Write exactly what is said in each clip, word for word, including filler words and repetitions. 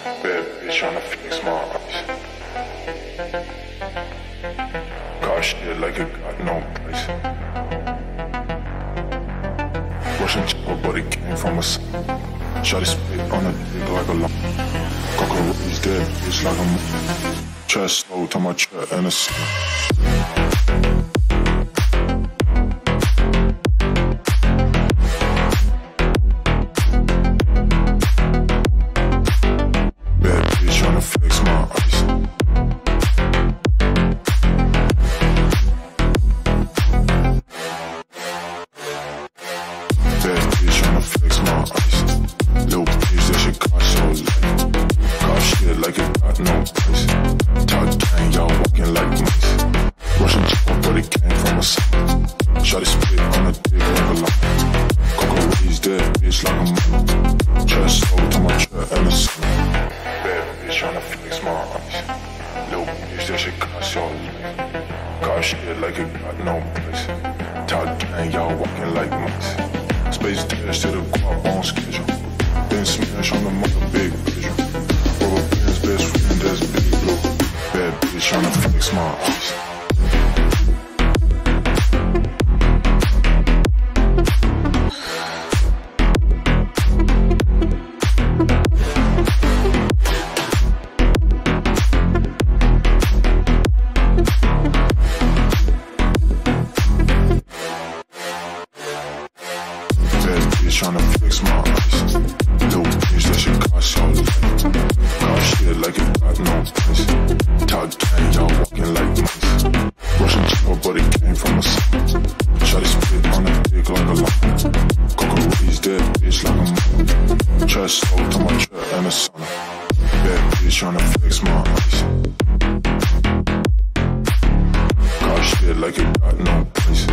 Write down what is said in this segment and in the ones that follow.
Bad bitch tryna fix my eyes. Got shit like it got no price. Russian chopper, but it came from a side. Shotty spit on a dick like a lump. Cockroach dead, bitch like a moon. Chest slow to my chair and a sun. Fix my eyes. Bad bitch tryna fix my eyes. Little bitch, that shit cost so light. Got shit like it got no price. Top gang, y'all walking like mice. Russian chopper, but it came from a side. Shotty spit on a dick like a lump. Cockroach dead, bitch like a moon. Chest slow to my chair and a sun. Bitch tryna fix my eyes. Little bitch, that shit cost your life. Got shit like it got no price. Top gang, y'all walking like mice. Space dash to the guap on schedule. Then smash on the mother big vision. Rubber band's best friend, that's Big Blue. Bad bitch tryna fix my eyes. Bitch tryna fix my eyes. Little bitch, that shit cost your life. Got shit like it got no price. Top gang, y'all walking like mice. Russian chopper, but it came from a side. Shotty spit on a dick like a lump. Cockroach dead, bitch like a moon. Chest slow to my chair and a sauna. Bad bitch tryna fix my eyes. Got shit like it got no price.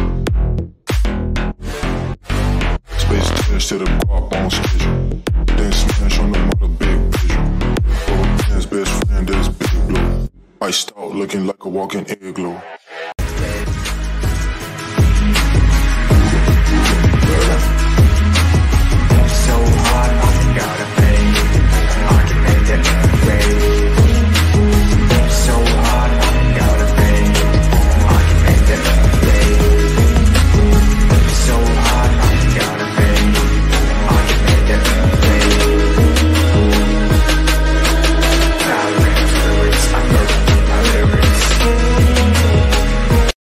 To the guap on schedule. Then smash on the mother big vision. Rubber band's best friend is Big Blue. Iced out looking like a walking igloo.